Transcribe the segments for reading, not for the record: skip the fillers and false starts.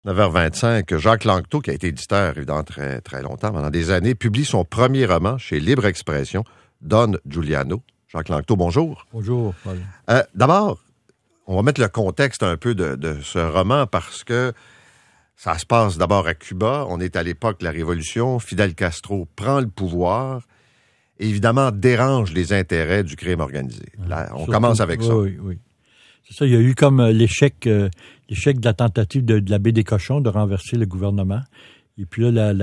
9h25, Jacques Lanctot, qui a été éditeur, évidemment, très, très longtemps, pendant des années, publie son premier roman chez Libre Expression, Don Giuliano. Jacques Lanctot, bonjour. Bonjour. D'abord, on va mettre le contexte un peu de ce roman parce que ça se passe d'abord à Cuba. On est à l'époque de la Révolution. Fidel Castro prend le pouvoir et évidemment dérange les intérêts du crime organisé. Là, on commence avec ça. Oui. C'est ça, il y a eu comme l'échec de la tentative de la baie des Cochons de renverser le gouvernement. Et puis là,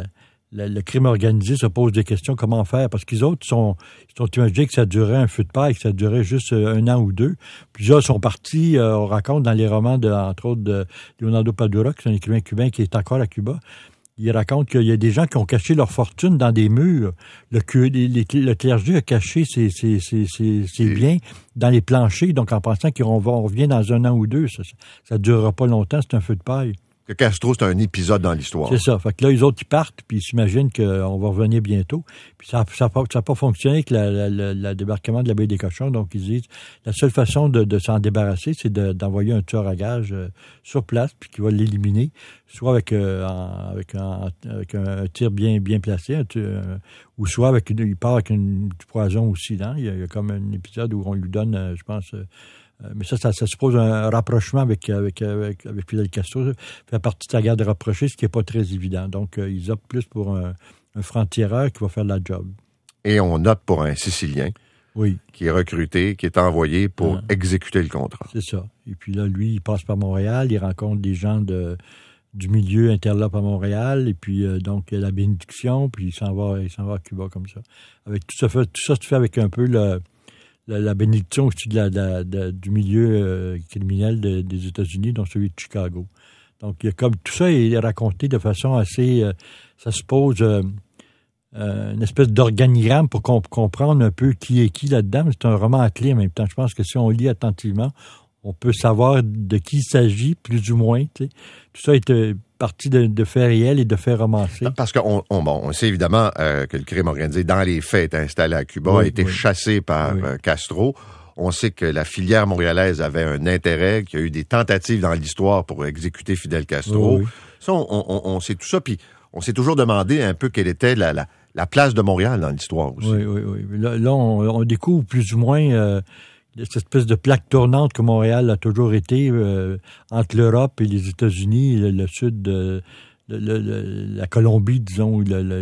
le crime organisé se pose des questions, comment faire? Parce qu'ils autres sont imaginés que ça durait un feu de paille, que ça durait juste 1 an ou 2. Plusieurs sont partis, on raconte dans les romans, entre autres, de Leonardo Padura, qui est un écrivain cubain qui est encore à Cuba. Il raconte qu'il y a des gens qui ont caché leur fortune dans des murs. Le clergé a caché ses biens dans les planchers, donc en pensant qu'on revient dans 1 an ou 2. Ça ne durera pas longtemps, c'est un feu de paille. Que Castro, c'est un épisode dans l'histoire. C'est ça. Fait que là, les autres, ils partent, puis ils s'imaginent qu'on va revenir bientôt. Puis ça n'a pas fonctionné avec le débarquement de la baie des Cochons. Donc, ils disent, la seule façon de s'en débarrasser, c'est d'envoyer un tueur à gages sur place, puis qui va l'éliminer, soit avec un tir bien placé, ou soit il part avec du poison aussi. Hein? Il y a comme un épisode où on lui donne, je pense... mais ça suppose un rapprochement avec Fidel Castro. Ça fait partie de sa garde rapprochée, ce qui n'est pas très évident. Donc, ils optent plus pour un franc-tireur qui va faire la job. Et on opte pour un Sicilien qui est recruté, qui est envoyé pour exécuter le contrat. C'est ça. Et puis là, lui, il passe par Montréal, il rencontre des gens du milieu interlope à Montréal, et puis donc la bénédiction, puis il s'en va à Cuba comme ça. Avec tout ça se fait avec un peu la bénédiction aussi du milieu criminel des États-Unis, dont celui de Chicago. Donc, il y a comme tout ça est raconté de façon assez... ça suppose une espèce d'organigramme pour comprendre un peu qui est qui là-dedans. C'est un roman à clé en même temps. Je pense que si on lit attentivement, on peut savoir de qui il s'agit, plus ou moins. Tu sais. Tout ça est partie de faits réels et de faits romancés. Parce qu'on sait évidemment que le crime organisé, dans les faits, est installé à Cuba, a été chassé par Castro. On sait que la filière montréalaise avait un intérêt, qu'il y a eu des tentatives dans l'histoire pour exécuter Fidel Castro. Ça, on sait tout ça, puis on s'est toujours demandé un peu quelle était la place de Montréal dans l'histoire aussi. Oui. Là on découvre plus ou moins... cette espèce de plaque tournante que Montréal a toujours été entre l'Europe et les États-Unis, le sud de la Colombie, disons, où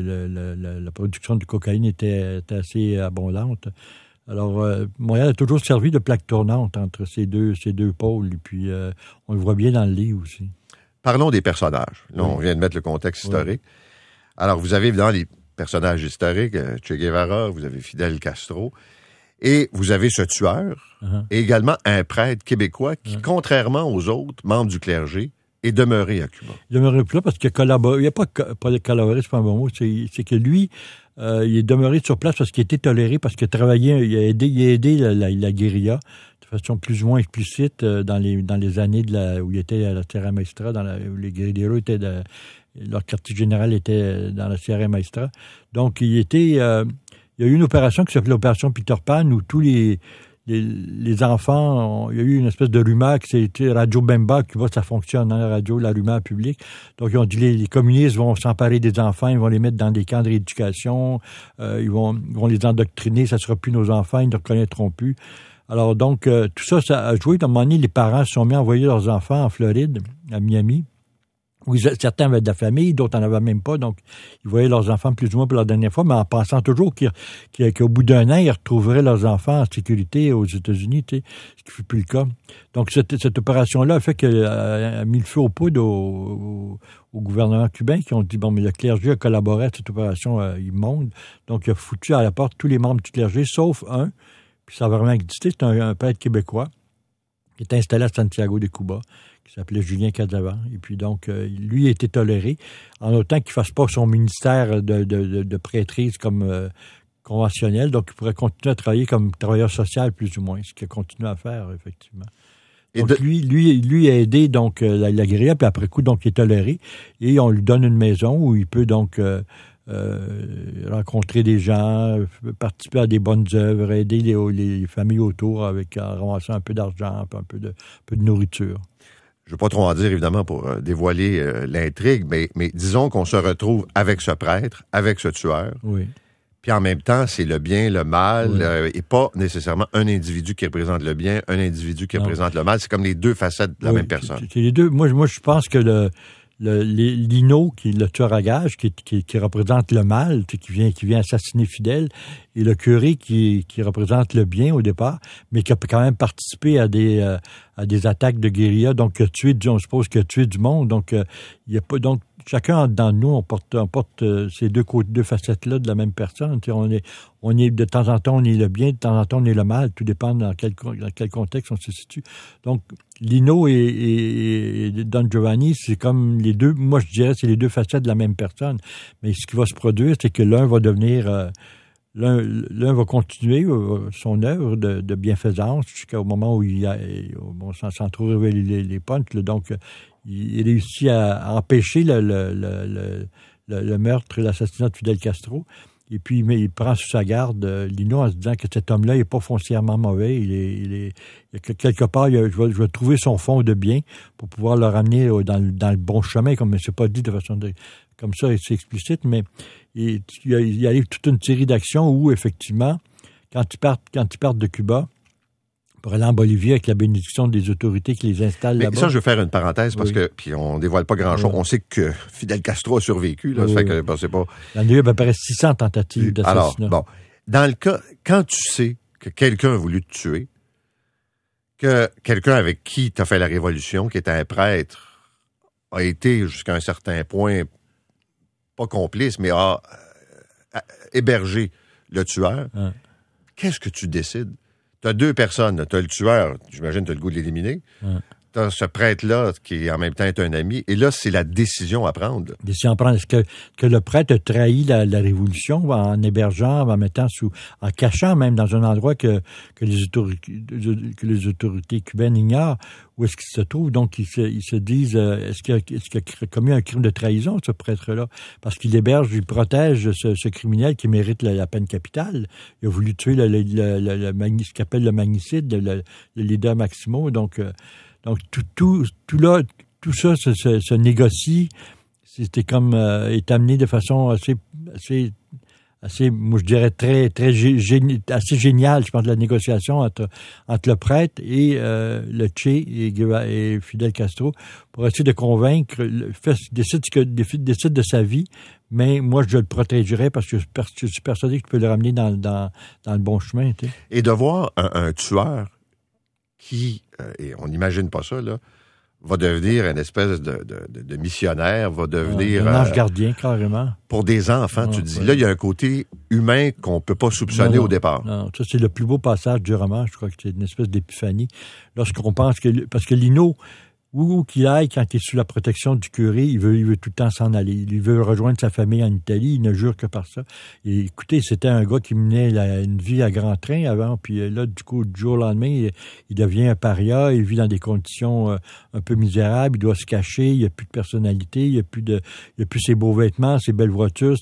la production de cocaïne était assez abondante. Alors, Montréal a toujours servi de plaque tournante entre ces deux pôles, et puis on le voit bien dans le livre aussi. Parlons des personnages. Là, on vient de mettre le contexte historique. Alors, vous avez évidemment les personnages historiques, Che Guevara, vous avez Fidel Castro. Et vous avez ce tueur, et également un prêtre québécois qui, contrairement aux autres membres du clergé, est demeuré à Cuba. Il est demeuré là parce qu'il a collaboré. Il n'a pas collaboré, c'est pas un bon mot. C'est que lui, il est demeuré sur place parce qu'il était toléré, parce qu'il a travaillé, il a aidé la guérilla de façon plus ou moins explicite dans les années où il était à la Sierra Maestra, où les guérilleros étaient leur quartier général était dans la Sierra Maestra. Donc, il y a eu une opération qui s'appelait l'opération Peter Pan, où tous les enfants, il y a eu une espèce de rumeur que c'était Radio Bemba, Cuba, ça fonctionne, la radio, la rumeur publique. Donc, ils ont dit les communistes vont s'emparer des enfants, ils vont les mettre dans des camps de rééducation, ils vont les endoctriner, ça sera plus nos enfants, ils ne reconnaîtront plus. Alors, donc, tout ça a joué. À un moment donné, les parents se sont mis à envoyer leurs enfants en Floride, à Miami, où certains avaient de la famille, d'autres n'en avaient même pas, donc ils voyaient leurs enfants plus ou moins pour la dernière fois, mais en pensant toujours qu'au bout d'1 an, ils retrouveraient leurs enfants en sécurité aux États-Unis, tu sais, ce qui ne fut plus le cas. Donc cette opération-là a fait qu'elle a mis le feu aux poudres au gouvernement cubain, qui ont dit, bon, mais le clergé a collaboré à cette opération immonde, donc il a foutu à la porte tous les membres du clergé, sauf un, puis ça a vraiment existé, c'est un prêtre québécois, qui est installé à Santiago de Cuba, qui s'appelait Julien Cadavan. Et puis donc, lui a été toléré, en autant qu'il ne fasse pas son ministère de prêtrise comme conventionnel. Donc, il pourrait continuer à travailler comme travailleur social, plus ou moins, ce qu'il a continué à faire, effectivement. Donc, lui a aidé donc la guérilla, puis après coup, donc, il est toléré. Et on lui donne une maison où il peut donc rencontrer des gens, participer à des bonnes œuvres, aider les familles autour en ramassant un peu d'argent, un peu de nourriture. je veux pas trop en dire, évidemment, pour dévoiler l'intrigue, mais disons qu'on se retrouve avec ce prêtre, avec ce tueur. Oui. Puis en même temps, c'est le bien, le mal, et pas nécessairement un individu qui représente le bien, un individu qui représente le mal. C'est comme les deux facettes de la même personne. C'est les deux. Moi, je pense que Lino, qui est le tueur à gages, qui représente le mal, qui vient assassiner Fidèle, et le curé qui représente le bien au départ, mais qui a quand même participé à des attaques de guérilla, donc on suppose qu'il a tué du monde, donc il y a pas donc chacun dans nous on porte ces deux facettes-là de la même personne. On est de temps en temps on est le bien, de temps en temps on est le mal, tout dépend dans quel contexte on se situe. Donc Lino et Don Giovanni, c'est comme les deux, moi je dirais c'est les deux facettes de la même personne. Mais ce qui va se produire, c'est que l'un va devenir l'un va continuer son œuvre de bienfaisance jusqu'au moment où sans trop révéler les punchs, donc il réussit à empêcher le meurtre et l'assassinat de Fidel Castro. Et puis, il prend sous sa garde Lino en se disant que cet homme-là n'est pas foncièrement mauvais. Il est quelque part, je vais trouver son fond de bien pour pouvoir le ramener dans le bon chemin, comme c'est pas dit de façon comme ça, c'est explicite, mais il arrive toute une série d'actions où, effectivement, quand ils partent de Cuba, pour aller en Bolivie avec la bénédiction des autorités qui les installent là-bas. Ça, je veux faire une parenthèse parce que, puis on dévoile pas grand-chose. On sait que Fidel Castro a survécu, là. Ça fait que, c'est pas. Il y en a eu à peu près 600 tentatives d'assassinat. Alors, dans le cas, quand tu sais que quelqu'un a voulu te tuer, que quelqu'un avec qui tu as fait la révolution, qui était un prêtre, a été jusqu'à un certain point, pas complice, mais a hébergé le tueur, qu'est-ce que tu décides? T'as deux personnes, t'as le tueur, j'imagine t'as le goût de l'éliminer. T'as ce prêtre-là qui en même temps est un ami, et là, c'est la décision à prendre. Décision à prendre. Est-ce que le prêtre a trahi la révolution en hébergeant, en cachant même dans un endroit que les autorités cubaines ignorent où est-ce qu'il se trouve? Donc, ils se disent, est-ce qu'il a commis un crime de trahison, ce prêtre-là? Parce qu'il héberge, il protège ce criminel qui mérite la peine capitale. Il a voulu tuer ce qu'il appelle le magnicide, le leader Maximo. Donc tout ça se négocie. C'était comme est amené de façon assez, moi je dirais assez géniale, je pense, de la négociation entre le prêtre et le Che et Fidel Castro pour essayer de convaincre, décide de sa vie, mais moi je le protégerai parce que je suis persuadé que je peux le ramener dans le bon chemin. Tu sais. Et de voir un tueur qui, et on n'imagine pas ça, là, va devenir une espèce de missionnaire, va devenir... un ange gardien, carrément. Pour des enfants, tu dis. Là, il y a un côté humain qu'on peut pas soupçonner au départ. Non, ça, c'est le plus beau passage du roman. Je crois que c'est une espèce d'épiphanie. Lorsqu'on pense que... Parce que Lino, où qu'il aille, quand il est sous la protection du curé, il veut tout le temps s'en aller. Il veut rejoindre sa famille en Italie. Il ne jure que par ça. Et écoutez, c'était un gars qui menait une vie à grand train avant. Puis là, du coup, du jour au lendemain, il devient un paria. Il vit dans des conditions un peu misérables. Il doit se cacher. Il n'y a plus de personnalité. Il n'y a plus ses beaux vêtements, ses belles voitures,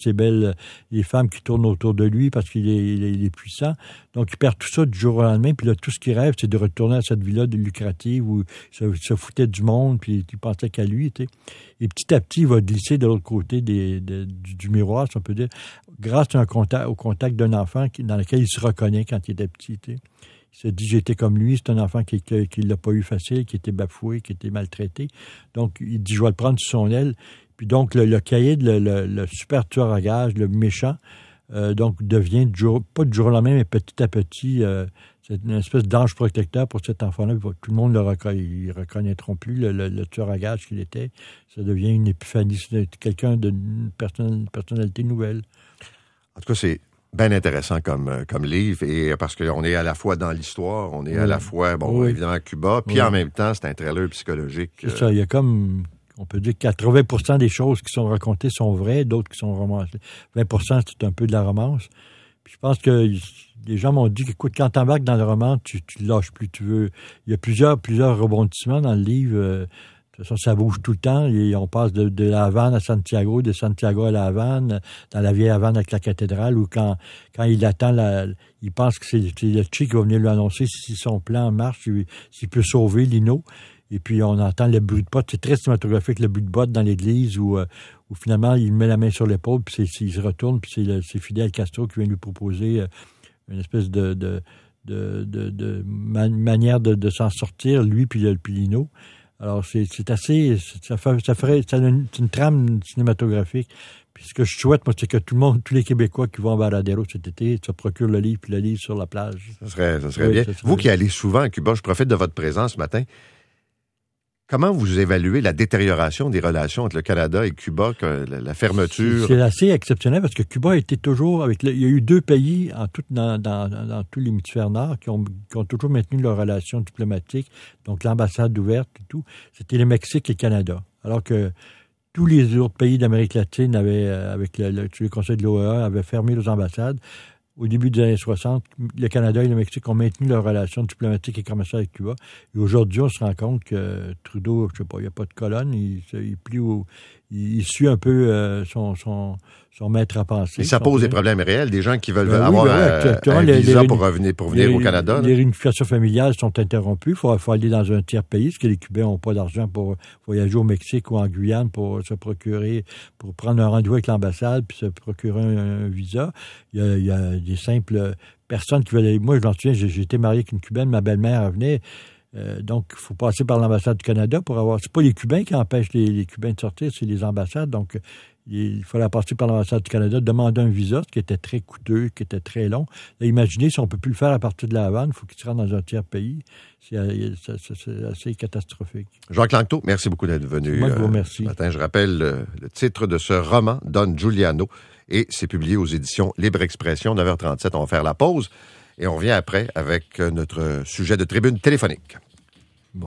les femmes qui tournent autour de lui parce qu'il est puissant. Donc, il perd tout ça du jour au lendemain. Puis là, tout ce qu'il rêve, c'est de retourner à cette vie-là lucrative où il se foutait du monde, puis il pensait qu'à lui. Tu sais. Et petit à petit, il va glisser de l'autre côté du miroir, si on peut dire, grâce au contact d'un enfant dans lequel il se reconnaît quand il était petit. Tu sais. Il se dit, j'étais comme lui. C'est un enfant qui l'a pas eu facile, qui était bafoué, qui était maltraité. Donc, il dit, je vais le prendre sous son aile. Puis donc, le caïd, le super tueur à gages, le méchant, donc devient pas du jour au lendemain, mais petit à petit, c'est une espèce d'ange protecteur pour cet enfant-là. Tout le monde ils reconnaîtront plus le tueur à gages qu'il était. Ça devient une épiphanie, c'est quelqu'un d'une personnalité nouvelle. En tout cas, c'est bien intéressant comme livre, et parce qu'on est à la fois dans l'histoire, on est à la fois, évidemment, à Cuba, puis en même temps, c'est un thriller psychologique. C'est ça, il y a comme... On peut dire que 80% des choses qui sont racontées sont vraies, d'autres qui sont romancées. 20%, c'est un peu de la romance. Puis je pense que les gens m'ont dit qu'écoute, quand t'embarques dans le roman, tu lâches plus, tu veux. Il y a plusieurs rebondissements dans le livre. De toute façon, ça bouge tout le temps. Et on passe de La Havane à Santiago, de Santiago à La Havane, dans la vieille Havane avec la cathédrale, où quand il attend il pense que c'est le Che qui va venir lui annoncer si son plan marche, s'il peut sauver Lino. Et puis, on entend le bruit de botte. C'est très cinématographique, le bruit de botte dans l'église où finalement, il met la main sur l'épaule, puis il se retourne, puis c'est Fidel Castro qui vient lui proposer une espèce de manière de s'en sortir, lui puis Lino. Alors, c'est assez... c'est une trame cinématographique. Puis ce que je souhaite, moi, c'est que tous les Québécois qui vont à Varadero cet été se procurent le livre, puis le livre sur la plage. Ça serait bien. Vous qui allez souvent à Cuba, je profite de votre présence ce matin. Comment vous évaluez la détérioration des relations entre le Canada et Cuba, la fermeture? C'est assez exceptionnel parce que Cuba a été toujours il y a eu 2 pays dans tout l'hémisphère nord qui ont toujours maintenu leurs relations diplomatiques, donc l'ambassade ouverte et tout. C'était le Mexique et le Canada. Alors que tous les autres pays d'Amérique latine avec le Conseil de l'OEA avaient fermé leurs ambassades. Au début des années 60, le Canada et le Mexique ont maintenu leurs relations diplomatiques et commerciales avec Cuba. Et aujourd'hui, on se rend compte que Trudeau, je sais pas, il n'y a pas de colonne, il suit un peu son maître à penser. Et ça pose des problèmes réels, des gens qui veulent avoir un visa pour venir au Canada. Les réunifications familiales sont interrompues. Il faut aller dans un tiers pays, parce que les Cubains n'ont pas d'argent pour voyager au Mexique ou en Guyane pour prendre un rendez-vous avec l'ambassade puis se procurer un visa. Il y a des simples personnes qui veulent aller. Moi, je m'en souviens, j'ai été marié avec une Cubaine, ma belle-mère venait. Donc, il faut passer par l'ambassade du Canada pour avoir... C'est pas les Cubains qui empêchent les Cubains de sortir, c'est les ambassades. Donc, il fallait passer par l'ambassade du Canada, demander un visa, ce qui était très coûteux, qui était très long. Là, imaginez, si on peut plus le faire à partir de la Havane, il faut qu'il se rende dans un tiers pays. C'est assez catastrophique. Jacques Lanctot, merci beaucoup d'être venu. Moi, je vous remercie. Ce matin, je rappelle le titre de ce roman, Don Giuliano, et c'est publié aux éditions Libre Expression, 9h37. On va faire la pause. Et on revient après avec notre sujet de tribune téléphonique.